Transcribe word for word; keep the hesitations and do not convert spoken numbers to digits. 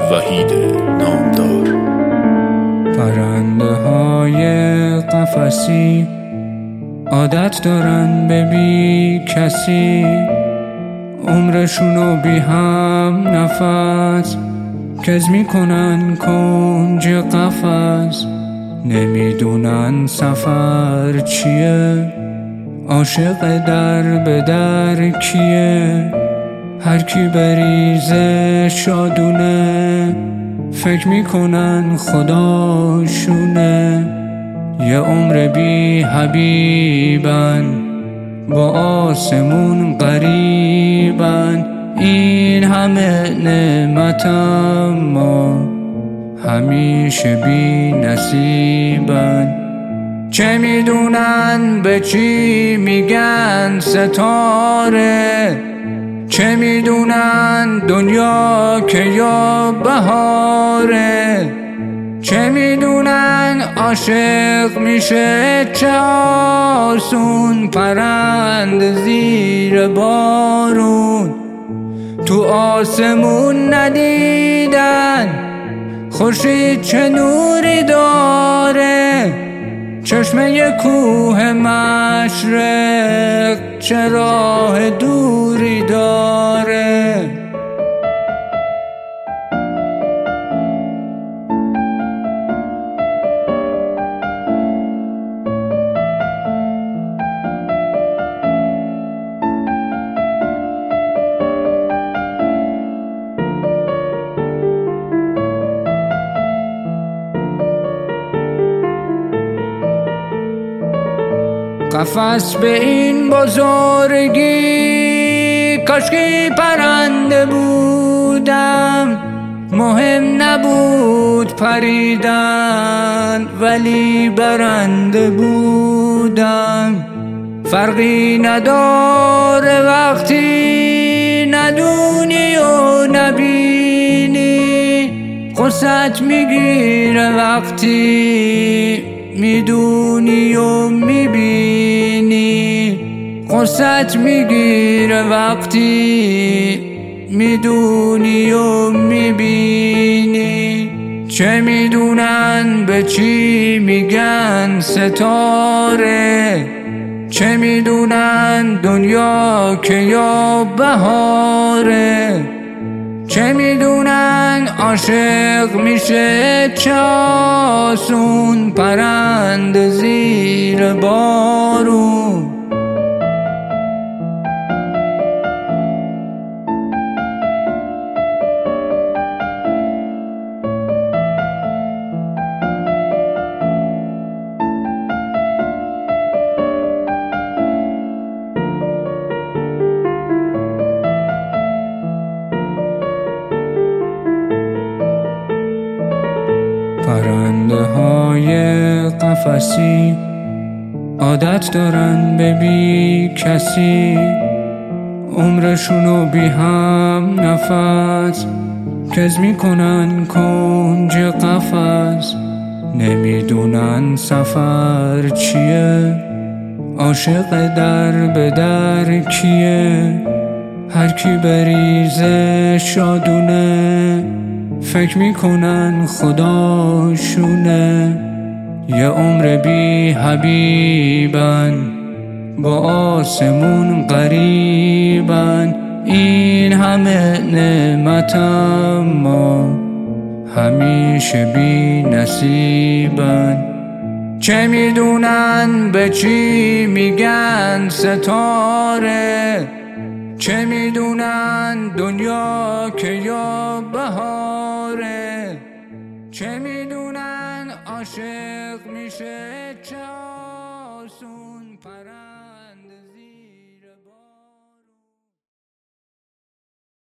وحید نامدار. پرنده های قفسی عادت دارن به بی کسی، عمرشونو بی هم نفس کز میکنن کنج قفس. نمیدونن سفر چیه، عاشق در به در کیه. هر کی بریزه شادونه، فکر میکنن خداشونه. یه عمر بی حبیبن، با آسمون قریبن. این همه نعمت اما همیشه بی نصیبن. چه میدونن به چی میگن ستاره، چه میدونن دنیا که یا بهاره. چه میدونن عاشق میشه چه آسون، پرند زیر بارون. تو آسمون ندیدن خورشید چه نوری داره، چشمه کوه مشرق چه راه دوری داره. قفس به این بزرگی، کاشکی پرنده بودم. مهم نبود پریدن، ولی برنده بودم. فرقی نداره وقتی ندونی و نبینی، قصت میگیره وقتی میدونی و میبینی. قصت میگیره وقتی میدونی و میبینی. چه میدونن به چی میگن ستاره، چه میدونن دنیا که یا بهاره. چه میدونن عاشق میشه چه آسون، پرند زیر بارون. پرنده های قفسی عادت دارن به بی کسی، عمرشونو بی هم نفس کز میکنن کنج قفس. نمیدونن سفر چیه، عاشق در به در کیه. هر کی بریزه شادونه، فکر میکنن خداشونه. یه عمر بی حبیبن، با آسمون قریبن. این همه نعمت اما همیشه بی نصیبن. چه میدونن به چی میگن ستاره، چه میدونن دنیا که یا بهاره. چه میدونن عاشق میشه چه آسون، پرند